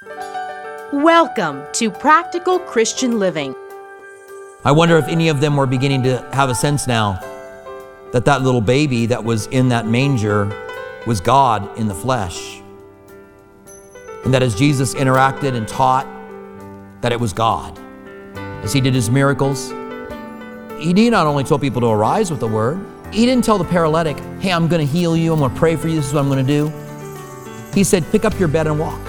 Welcome to Practical Christian Living. I wonder if any of them were beginning to have a sense now that that little baby that was in that manger was God in the flesh. And that as Jesus interacted and taught, that it was God. As he did his miracles, he not only told people to arise with the word, he didn't tell the paralytic, hey, I'm going to heal you, I'm going to pray for you, this is what I'm going to do. He said, pick up your bed and walk.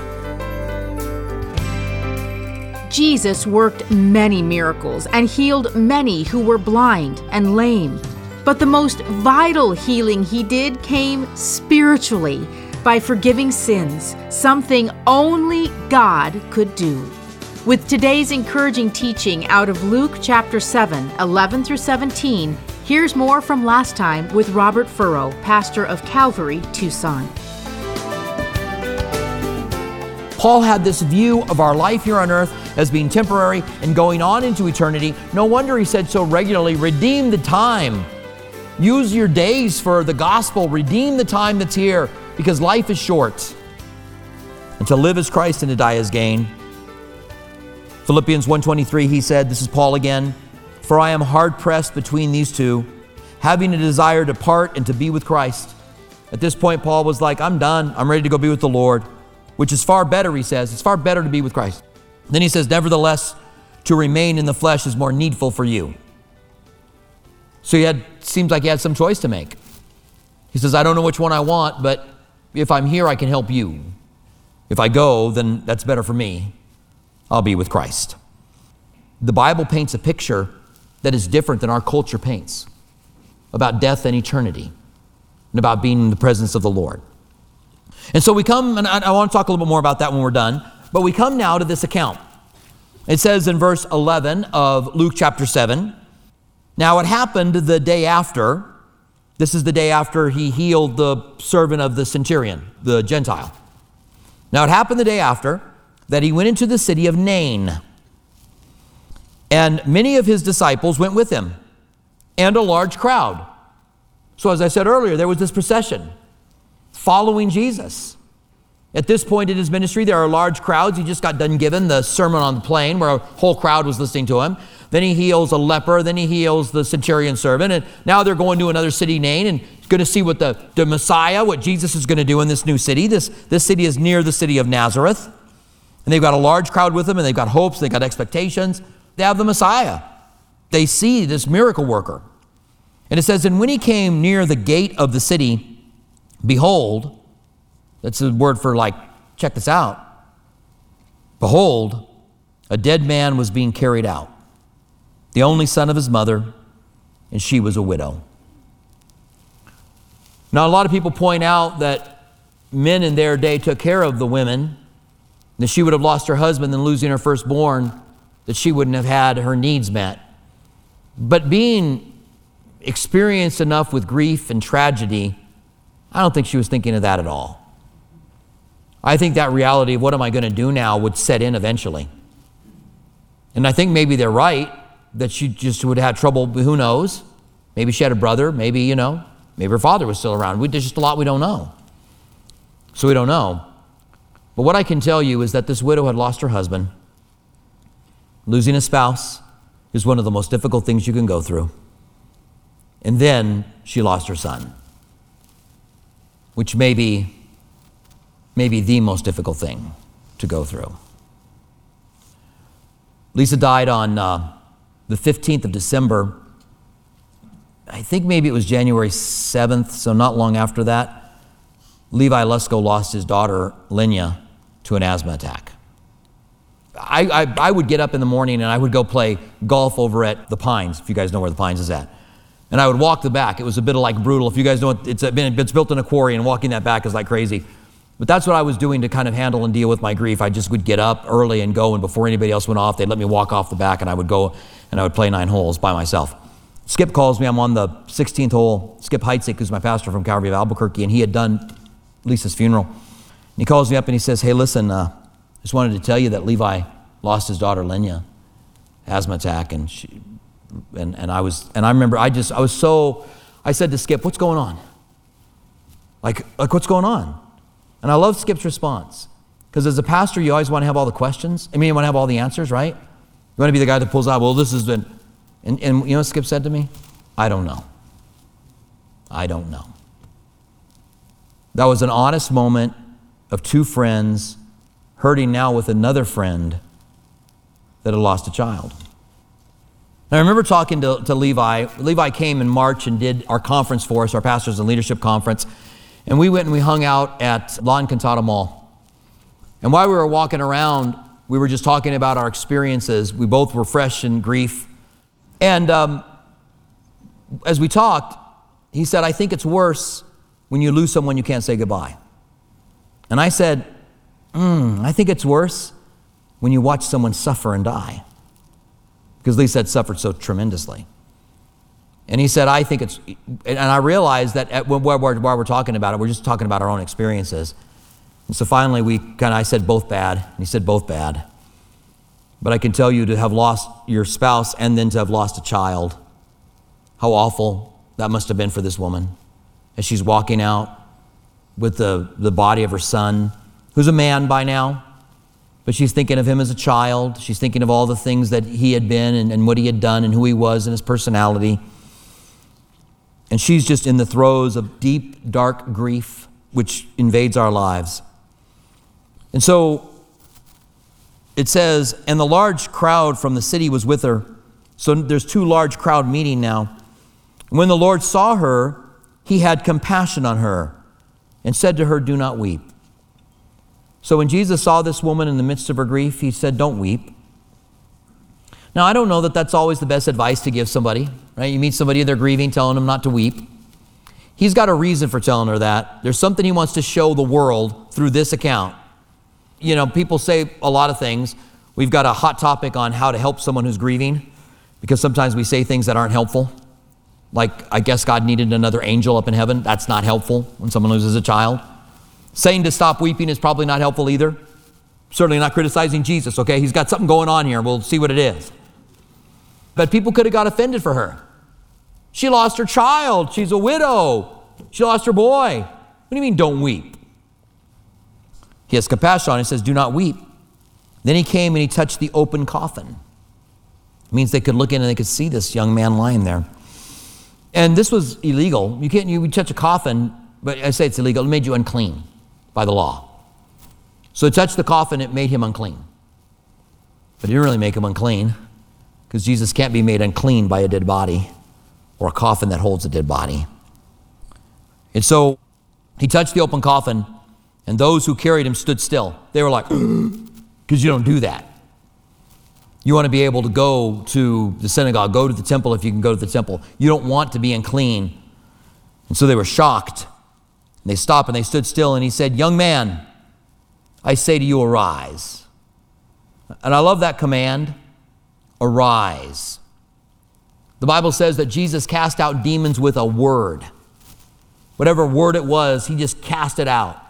Jesus worked many miracles and healed many who were blind and lame. But the most vital healing he did came spiritually by forgiving sins, something only God could do. With today's encouraging teaching out of Luke chapter 7, 11 through 17, here's more from last time with Robert Furrow, pastor of Calvary, Tucson. Paul had this view of our life here on earth as being temporary and going on into eternity. No wonder he said so regularly, redeem the time. Use your days for the gospel. Redeem the time that's here because life is short. And to live as Christ and to die as gain. Philippians 1:23, he said, this is Paul again, for I am hard pressed between these two, having a desire to part and to be with Christ. At this point, Paul was like, I'm done. I'm ready to go be with the Lord, which is far better, he says. It's far better to be with Christ. Then he says, nevertheless, to remain in the flesh is more needful for you. So seems like he had some choice to make. He says, I don't know which one I want, but if I'm here, I can help you. If I go, then that's better for me. I'll be with Christ. The Bible paints a picture that is different than our culture paints about death and eternity and about being in the presence of the Lord. And so we come, and I want to talk a little bit more about that when we're done, but we come now to this account. It says in verse 11 of Luke chapter 7, now it happened the day after, this is the day after he healed the servant of the centurion, the Gentile. Now it happened the day after that he went into the city of Nain, and many of his disciples went with him, and a large crowd. So as I said earlier, there was this procession following Jesus. At this point in his ministry, there are large crowds. He just got done given the Sermon on the Plain where a whole crowd was listening to him. Then he heals a leper. Then he heals the centurion servant. And now they're going to another city, Nain, and going to see what the Messiah, what Jesus is going to do in this new city. This city is near the city of Nazareth. And they've got a large crowd with them, and they've got hopes, they've got expectations. They have the Messiah. They see this miracle worker. And it says, and when he came near the gate of the city, behold, that's a word for like, check this out. Behold, a dead man was being carried out, the only son of his mother, and she was a widow. Now, a lot of people point out that men in their day took care of the women, that she would have lost her husband and losing her firstborn, that she wouldn't have had her needs met. But being experienced enough with grief and tragedy, I don't think she was thinking of that at all. I think that reality of what am I going to do now would set in eventually. And I think maybe they're right, that she just would have had trouble, who knows? Maybe she had a brother, maybe her father was still around. There's just a lot we don't know. So we don't know. But what I can tell you is that this widow had lost her husband. Losing a spouse is one of the most difficult things you can go through. And then she lost her son, which may be the most difficult thing to go through. Lisa died on the 15th of December. I think maybe it was January 7th, so not long after that. Levi Lusko lost his daughter, Lenya, to an asthma attack. I would get up in the morning and I would go play golf over at the Pines, if you guys know where the Pines is at. And I would walk the back. It was a bit like brutal. If you guys know, it's built in a quarry, and walking that back is like crazy. But that's what I was doing to kind of handle and deal with my grief. I just would get up early and go, and before anybody else went off, they'd let me walk off the back, and I would go and I would play 9 holes by myself. Skip calls me. I'm on the 16th hole. Skip Heitzig, who's my pastor from Calvary of Albuquerque, and he had done Lisa's funeral. And he calls me up and he says, hey, listen, just wanted to tell you that Levi lost his daughter, Lenya, asthma attack, and I remember I said to Skip, what's going on? Like what's going on? And I love Skip's response. Because as a pastor, you always want to have all the questions. You want to have all the answers, right? You want to be the guy that pulls out, well, this has been... And you know what Skip said to me? I don't know. I don't know. That was an honest moment of two friends hurting now with another friend that had lost a child. And I remember talking to Levi. Levi came in March and did our conference for us, our Pastors and Leadership Conference. And we went and we hung out at La Encantada Mall. And while we were walking around, we were just talking about our experiences. We both were fresh in grief. And as we talked, he said, I think it's worse when you lose someone you can't say goodbye. And I said, I think it's worse when you watch someone suffer and die. Because Lisa had suffered so tremendously. And he said, I think it's, and I realized that while we're talking about it, we're just talking about our own experiences. And so finally I said both bad. And he said both bad. But I can tell you, to have lost your spouse and then to have lost a child, how awful that must have been for this woman as she's walking out with the body of her son, who's a man by now. But she's thinking of him as a child. She's thinking of all the things that he had been and what he had done and who he was and his personality. And she's just in the throes of deep, dark grief, which invades our lives. And so it says, and the large crowd from the city was with her. So there's two large crowd meeting now. When the Lord saw her, he had compassion on her and said to her, do not weep. So when Jesus saw this woman in the midst of her grief, he said, don't weep. Now, I don't know that that's always the best advice to give somebody, right? You meet somebody, they're grieving, telling them not to weep. He's got a reason for telling her that. There's something he wants to show the world through this account. You know, people say a lot of things. We've got a hot topic on how to help someone who's grieving, because sometimes we say things that aren't helpful. Like, I guess God needed another angel up in heaven. That's not helpful when someone loses a child. Saying to stop weeping is probably not helpful either. Certainly not criticizing Jesus, okay? He's got something going on here. We'll see what it is. But people could have got offended for her. She lost her child. She's a widow. She lost her boy. What do you mean, don't weep? He has compassion on it. He says, do not weep. Then he came and he touched the open coffin. It means they could look in and they could see this young man lying there. And this was illegal. You would touch a coffin, but I say it's illegal. It made you unclean by the law. So he touched the coffin, it made him unclean. But it didn't really make him unclean, because Jesus can't be made unclean by a dead body or a coffin that holds a dead body. And so he touched the open coffin, and those who carried him stood still. They were like, because you don't do that. You want to be able to go to the synagogue, go to the temple if you can go to the temple. You don't want to be unclean. And so they were shocked. And they stopped and they stood still, and he said, young man, I say to you, arise. And I love that command, arise. The Bible says that Jesus cast out demons with a word. Whatever word it was, he just cast it out.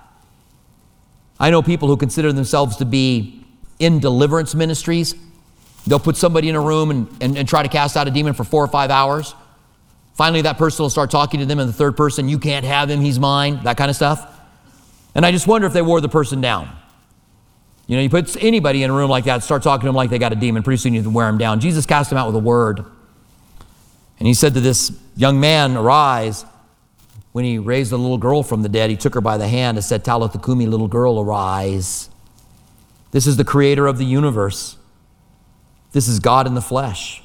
I know people who consider themselves to be in deliverance ministries. They'll put somebody in a room and try to cast out a demon for 4 or 5 hours. Finally, that person will start talking to them in the third person. You can't have him, he's mine, that kind of stuff. And I just wonder if they wore the person down. You know, you put anybody in a room like that, start talking to them like they got a demon, pretty soon you can wear them down. Jesus cast them out with a word. And he said to this young man, arise. When he raised the little girl from the dead, he took her by the hand and said, Talitha Kumi, little girl, arise. This is the creator of the universe. This is God in the flesh.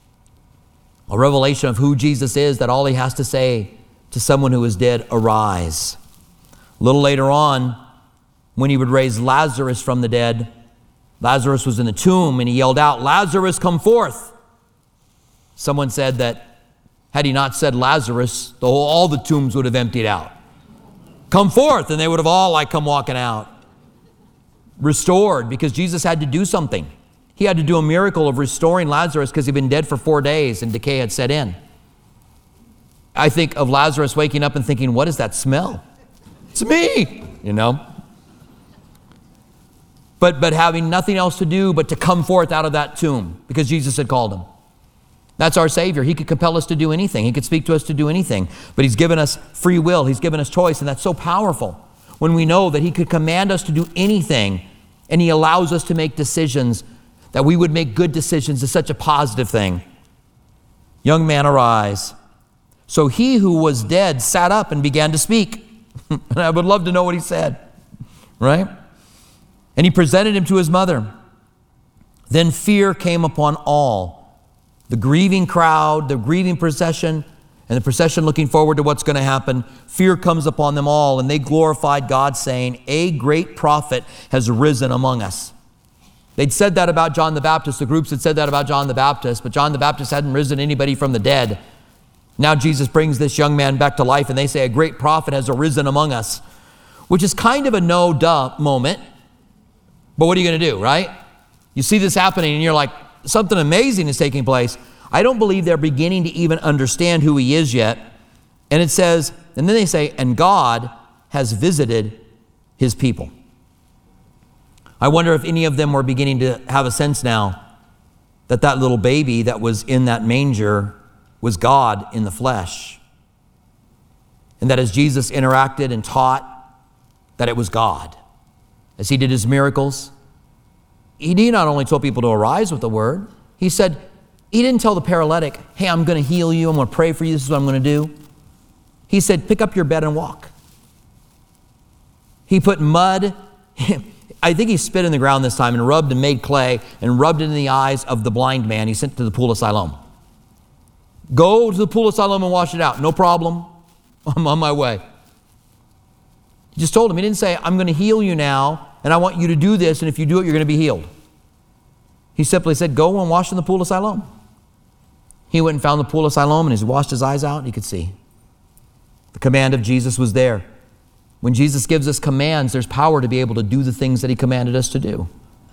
A revelation of who Jesus is, that all he has to say to someone who is dead, arise. A little later on, when he would raise Lazarus from the dead, Lazarus was in the tomb and he yelled out, Lazarus, come forth. Someone said that had he not said Lazarus, all the tombs would have emptied out. Come forth, and they would have all come walking out. Restored, because Jesus had to do something. He had to do a miracle of restoring Lazarus because he'd been dead for 4 days and decay had set in. I think of Lazarus waking up and thinking, what is that smell? It's me, you know. But having nothing else to do but to come forth out of that tomb because Jesus had called him. That's our Savior. He could compel us to do anything. He could speak to us to do anything. But he's given us free will. He's given us choice, and that's so powerful. when we know that he could command us to do anything, and he allows us to make decisions, that we would make good decisions is such a positive thing. Young man, arise. So he who was dead sat up and began to speak. And I would love to know what he said, right? And he presented him to his mother. Then fear came upon all, the grieving crowd, the grieving procession, and the procession looking forward to what's going to happen. Fear comes upon them all, and they glorified God, saying, a great prophet has risen among us. They'd said that about John the Baptist. The groups had said that about John the Baptist, but John the Baptist hadn't risen anybody from the dead. Now Jesus brings this young man back to life, and they say, a great prophet has arisen among us, which is kind of a no-duh moment. But what are you going to do, right? You see this happening, and you're like, something amazing is taking place. I don't believe they're beginning to even understand who he is yet. And it says, and then they say, and God has visited his people. I wonder if any of them were beginning to have a sense now that that little baby that was in that manger was God in the flesh. And that as Jesus interacted and taught, that it was God. As he did his miracles, he not only told people to arise with the word, he said, he didn't tell the paralytic, hey, I'm going to heal you, I'm going to pray for you, this is what I'm going to do. He said, pick up your bed and walk. He put mud, I think he spit in the ground this time and rubbed and made clay and rubbed it in the eyes of the blind man he sent to the pool of Siloam. Go to the pool of Siloam and wash it out. No problem. I'm on my way. He just told him. He didn't say, I'm going to heal you now, and I want you to do this, and if you do it, you're going to be healed. He simply said, go and wash in the pool of Siloam. He went and found the pool of Siloam, and as he washed his eyes out, he could see. The command of Jesus was there. When Jesus gives us commands, there's power to be able to do the things that he commanded us to do.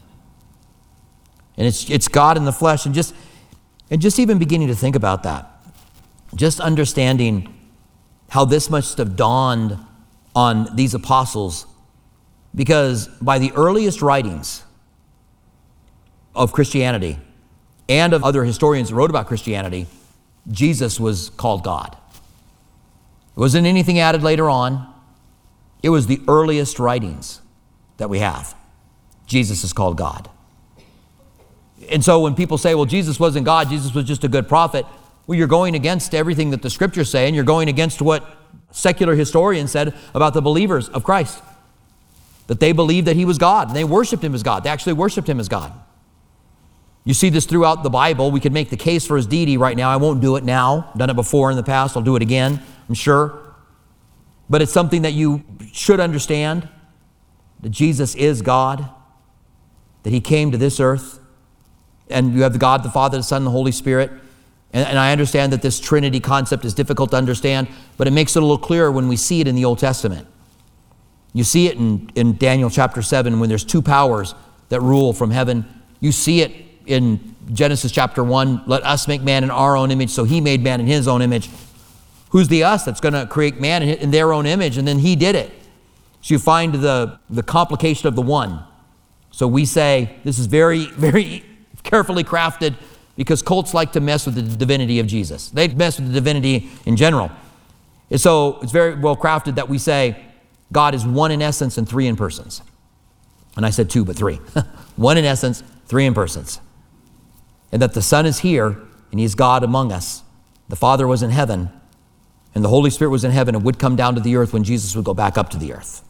And it's God in the flesh. And just even beginning to think about that, just understanding how this must have dawned on these apostles, because by the earliest writings of Christianity and of other historians who wrote about Christianity, Jesus was called God. It wasn't anything added later on. It was the earliest writings that we have. Jesus is called God. And so when people say, well, Jesus wasn't God, Jesus was just a good prophet, well, you're going against everything that the scriptures say, and you're going against what secular historians said about the believers of Christ. That they believed that he was God, and they worshiped him as God. They actually worshiped him as God. You see this throughout the Bible. We could make the case for his deity right now. I won't do it now. I've done it before in the past. I'll do it again, I'm sure. But it's something that you should understand, that Jesus is God, that he came to this earth, and you have the God, the Father, the Son, and the Holy Spirit. And I understand that this Trinity concept is difficult to understand, but it makes it a little clearer when we see it in the Old Testament. You see it in Daniel chapter 7 when there's two powers that rule from heaven. You see it in Genesis chapter 1, let us make man in our own image, so he made man in his own image. Who's the us that's going to create man in their own image? And then he did it. So you find the complication of the one. So we say this is very, very carefully crafted, because cults like to mess with the divinity of Jesus. They mess with the divinity in general. And so it's very well crafted that we say God is one in essence and three in persons. And I said two, but three. One in essence, three in persons. And that the Son is here, and he is God among us. The Father was in heaven, and the Holy Spirit was in heaven and would come down to the earth when Jesus would go back up to the earth.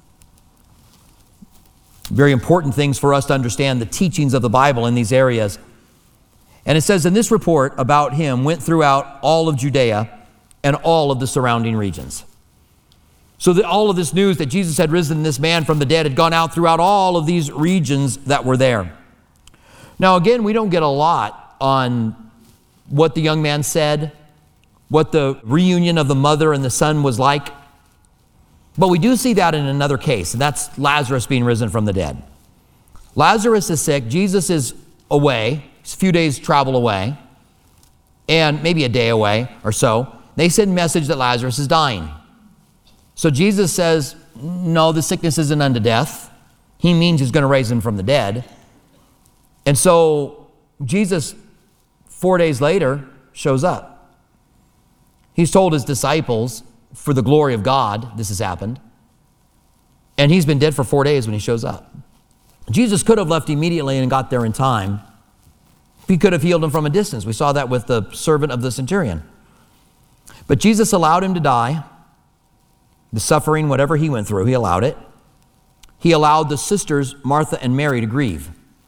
Very important things for us to understand the teachings of the Bible in these areas. And it says in this report about him went throughout all of Judea and all of the surrounding regions. So that all of this news that Jesus had risen this man from the dead had gone out throughout all of these regions that were there. Now again, we don't get a lot on what the young man said, what the reunion of the mother and the son was like. But we do see that in another case, and that's Lazarus being risen from the dead. Lazarus is sick. Jesus is away. He's a few days travel away, and maybe a day away or so. They send a message that Lazarus is dying. So Jesus says, no, the sickness isn't unto death. He means he's going to raise him from the dead. And so Jesus, 4 days later, shows up. He's told his disciples, for the glory of God, this has happened. And he's been dead for 4 days when he shows up. Jesus could have left immediately and got there in time. He could have healed him from a distance. We saw that with the servant of the centurion. But Jesus allowed him to die. The suffering, whatever he went through, he allowed it. He allowed the sisters, Martha and Mary, to grieve.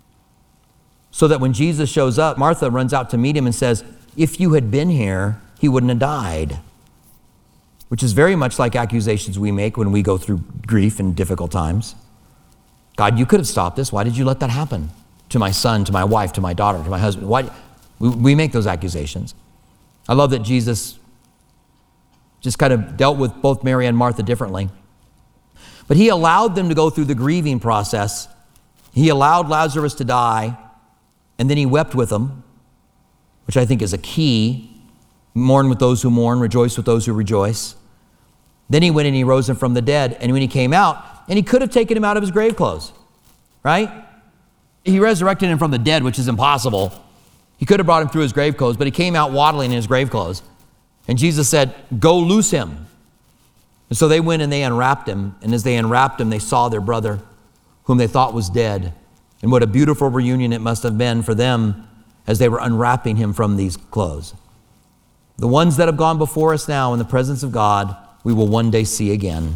So that when Jesus shows up, Martha runs out to meet him and says, if you had been here, he wouldn't have died. Which is very much like accusations we make when we go through grief and difficult times. God, you could have stopped this. Why did you let that happen? To my son, to my wife, to my daughter, to my husband. Why? We make those accusations. I love that Jesus just kind of dealt with both Mary and Martha differently. But he allowed them to go through the grieving process. He allowed Lazarus to die, and then he wept with them, which I think is a key. Mourn with those who mourn, rejoice with those who rejoice. Then he went and he rose him from the dead, and when he came out, and he could have taken him out of his grave clothes, right? He resurrected him from the dead, which is impossible. He could have brought him through his grave clothes, but he came out waddling in his grave clothes. And Jesus said, go loose him. And so they went and they unwrapped him. And as they unwrapped him, they saw their brother, whom they thought was dead. And what a beautiful reunion it must have been for them as they were unwrapping him from these clothes. The ones that have gone before us now in the presence of God, we will one day see again.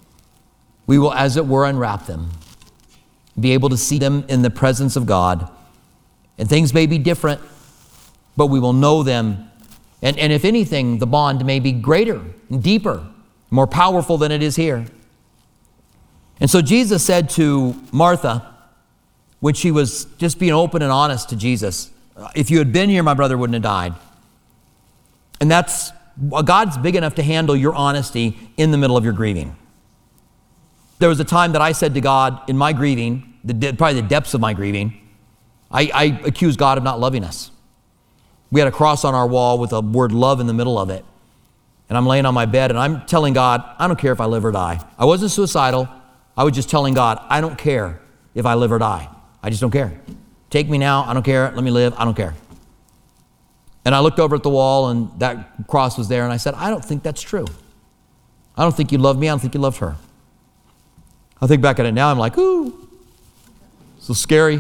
We will, as it were, unwrap them, be able to see them in the presence of God. And things may be different, but we will know them. And if anything, the bond may be greater and deeper, more powerful than it is here. And so Jesus said to Martha, when she was just being open and honest to Jesus, if you had been here, my brother wouldn't have died. And that's, God's big enough to handle your honesty in the middle of your grieving. There was a time that I said to God in my grieving, probably the depths of my grieving, I accused God of not loving us. We had a cross on our wall with a word love in the middle of it. And I'm laying on my bed and I'm telling God, I don't care if I live or die. I wasn't suicidal. I was just telling God, I don't care if I live or die. I just don't care. Take me now. I don't care. Let me live. I don't care. And I looked over at the wall and that cross was there and I said, I don't think that's true. I don't think you loved me. I don't think you loved her. I think back at it now, I'm like, ooh, so scary.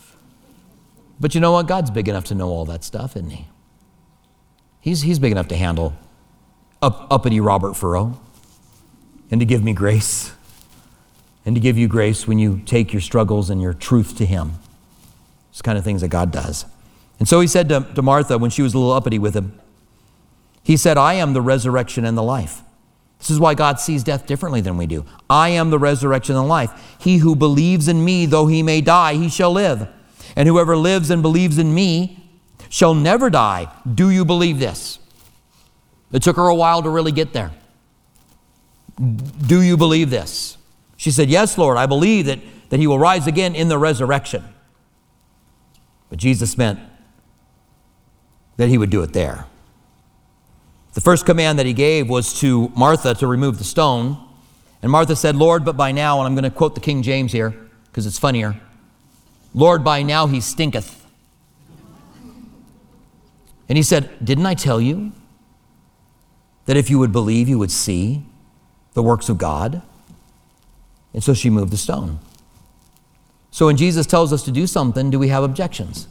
But you know what? God's big enough to know all that stuff, isn't he? He's big enough to handle uppity Robert Furrow and to give me grace and to give you grace when you take your struggles and your truth to him. It's the kind of things that God does. And so he said to Martha when she was a little uppity with him, he said, I am the resurrection and the life. This is why God sees death differently than we do. I am the resurrection and the life. He who believes in me, though he may die, he shall live. And whoever lives and believes in me shall never die. Do you believe this? It took her a while to really get there. Do you believe this? She said, yes, Lord, I believe that he will rise again in the resurrection. But Jesus meant that he would do it there. The first command that he gave was to Martha to remove the stone. And Martha said, Lord, but by now, and I'm going to quote the King James here because it's funnier, Lord, by now he stinketh. And he said, didn't I tell you that if you would believe, you would see the works of God? And so she moved the stone. So when Jesus tells us to do something, do we have objections?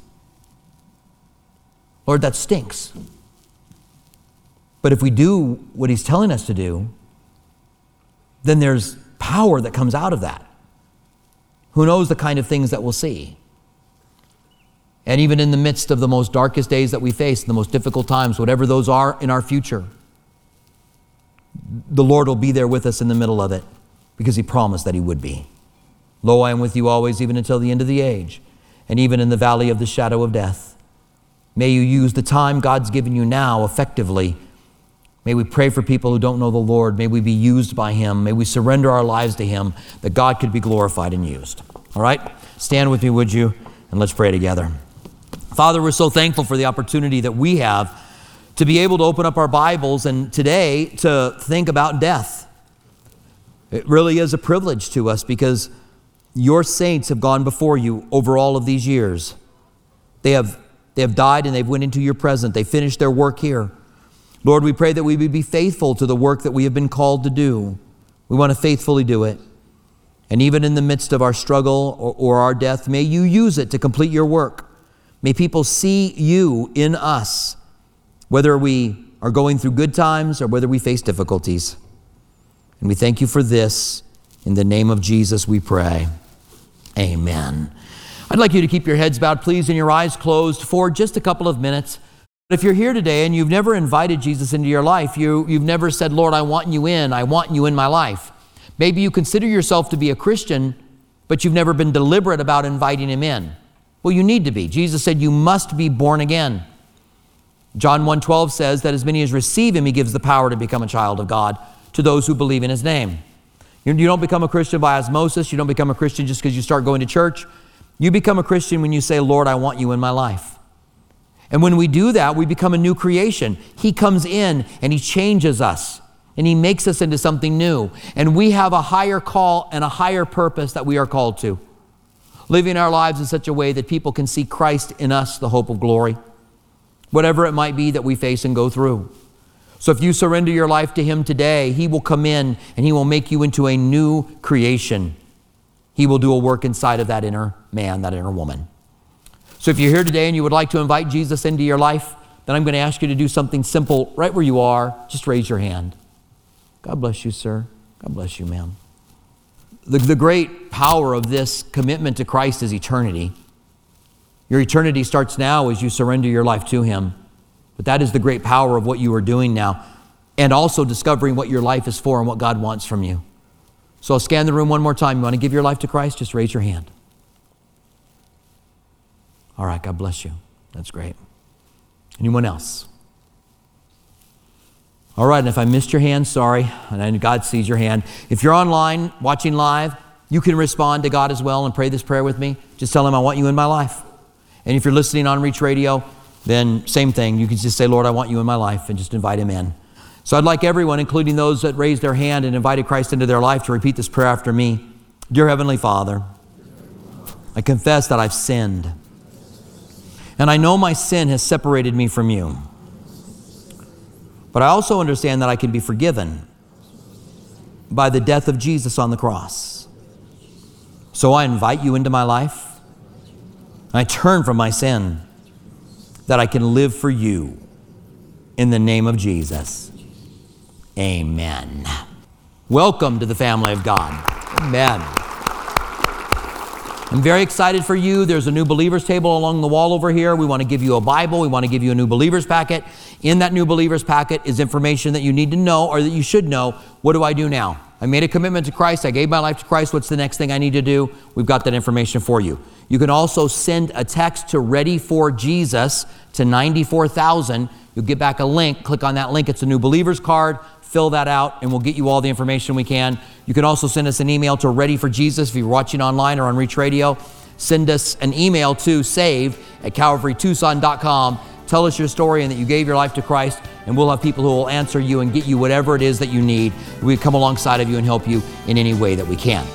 Lord, that stinks. But if we do what he's telling us to do, then there's power that comes out of that. Who knows the kind of things that we'll see? And even in the midst of the most darkest days that we face, the most difficult times, whatever those are in our future, the Lord will be there with us in the middle of it because he promised that he would be. Lo, I am with you always, even until the end of the age, and even in the valley of the shadow of death. May you use the time God's given you now effectively. May we pray for people who don't know the Lord. May we be used by him. May we surrender our lives to him that God could be glorified and used. All right? Stand with me, would you? And let's pray together. Father, we're so thankful for the opportunity that we have to be able to open up our Bibles and today to think about death. It really is a privilege to us because your saints have gone before you over all of these years. They have died and they've went into your presence. They finished their work here. Lord, we pray that we would be faithful to the work that we have been called to do. We want to faithfully do it. And even in the midst of our struggle or our death, may you use it to complete your work. May people see you in us, whether we are going through good times or whether we face difficulties. And we thank you for this. In the name of Jesus, we pray. Amen. I'd like you to keep your heads bowed, please, and your eyes closed for just a couple of minutes. If you're here today and you've never invited Jesus into your life, you've never said, Lord, I want you in my life. Maybe you consider yourself to be a Christian, but you've never been deliberate about inviting him in. Well, you need to be. Jesus said you must be born again. John 1:12 says that as many as receive him, he gives the power to become a child of God to those who believe in his name. You don't become a Christian by osmosis. You don't become a Christian just because you start going to church. You become a Christian when you say, Lord, I want you in my life. And when we do that, we become a new creation. He comes in and he changes us and he makes us into something new. And we have a higher call and a higher purpose that we are called to. Living our lives in such a way that people can see Christ in us, the hope of glory. Whatever it might be that we face and go through. So if you surrender your life to him today, he will come in and he will make you into a new creation. He will do a work inside of that inner man, that inner woman. So if you're here today and you would like to invite Jesus into your life, then I'm going to ask you to do something simple right where you are. Just raise your hand. God bless you, sir. God bless you, ma'am. The great power of this commitment to Christ is eternity. Your eternity starts now as you surrender your life to him. But that is the great power of what you are doing now, and also discovering what your life is for and what God wants from you. So I'll scan the room one more time. You want to give your life to Christ? Just raise your hand. All right, God bless you. That's great. Anyone else? All right, and if I missed your hand, sorry, and God sees your hand. If you're online, watching live, you can respond to God as well and pray this prayer with me. Just tell him, I want you in my life. And if you're listening on Reach Radio, then same thing. You can just say, Lord, I want you in my life, and just invite him in. So I'd like everyone, including those that raised their hand and invited Christ into their life, to repeat this prayer after me. Dear Heavenly Father, I confess that I've sinned, and I know my sin has separated me from you. But I also understand that I can be forgiven by the death of Jesus on the cross. So I invite you into my life. I turn from my sin, that I can live for you. In the name of Jesus. Amen. Welcome to the family of God. Amen. I'm very excited for you. There's a new believers table along the wall over here. We want to give you a Bible. We want to give you a new believers packet. In that new believers packet is information that you need to know, or that you should know. What do I do now? I made a commitment to Christ. I gave my life to Christ. What's the next thing I need to do? We've got that information for you. You can also send a text to Ready for Jesus to 94,000. You'll get back a link. Click on that link. It's a new believers card. Fill that out, and we'll get you all the information we can. You can also send us an email to Ready for Jesus if you're watching online or on Reach Radio. Send us an email to save@calvarytucson.com. Tell us your story and that you gave your life to Christ, and we'll have people who will answer you and get you whatever it is that you need. We come alongside of you and help you in any way that we can.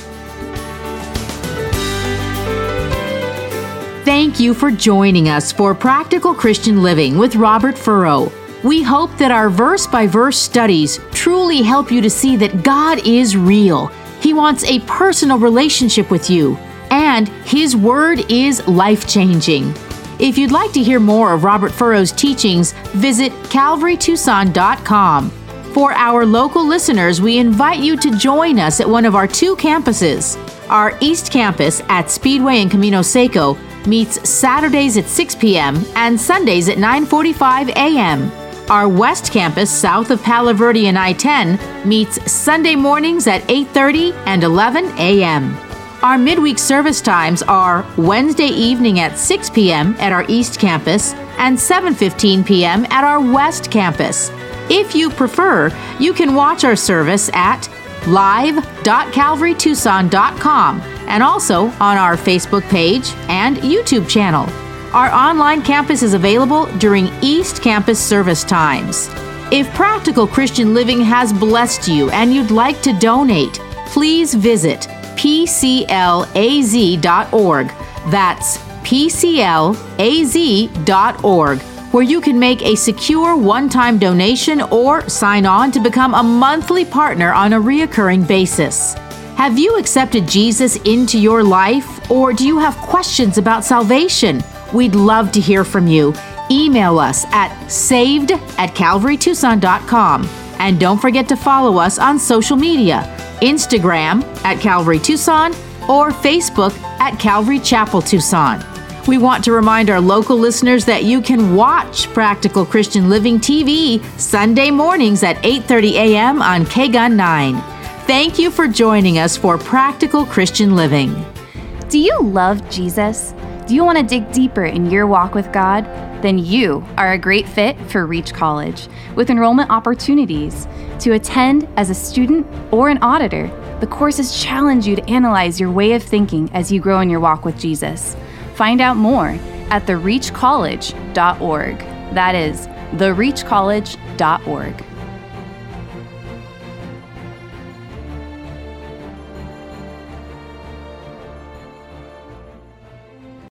Thank you for joining us for Practical Christian Living with Robert Furrow. We hope that our verse-by-verse studies truly help you to see that God is real. He wants a personal relationship with you, and His Word is life-changing. If you'd like to hear more of Robert Furrow's teachings, visit calvarytucson.com. For our local listeners, we invite you to join us at one of our two campuses. Our East Campus at Speedway in Camino Seco meets Saturdays at 6 p.m. and Sundays at 9:45 a.m. Our West Campus, south of Palo Verde and I-10, meets Sunday mornings at 8:30 and 11 a.m. Our midweek service times are Wednesday evening at 6 p.m. at our East Campus and 7:15 p.m. at our West Campus. If you prefer, you can watch our service at live.calvarytucson.com and also on our Facebook page and YouTube channel. Our online campus is available during East Campus service times. If Practical Christian Living has blessed you and you'd like to donate, please visit pclaz.org. That's pclaz.org, where you can make a secure one-time donation or sign on to become a monthly partner on a reoccurring basis. Have you accepted Jesus into your life, or do you have questions about salvation? We'd love to hear from you. Email us at saved@calvarytucson.com. And don't forget to follow us on social media, Instagram at Calvary Tucson or Facebook at Calvary Chapel Tucson. We want to remind our local listeners that you can watch Practical Christian Living TV Sunday mornings at 8:30 a.m. on KGUN 9. Thank you for joining us for Practical Christian Living. Do you love Jesus? Do you want to dig deeper in your walk with God? Then you are a great fit for Reach College, with enrollment opportunities. To attend as a student or an auditor, the courses challenge you to analyze your way of thinking as you grow in your walk with Jesus. Find out more at thereachcollege.org. That is, thereachcollege.org.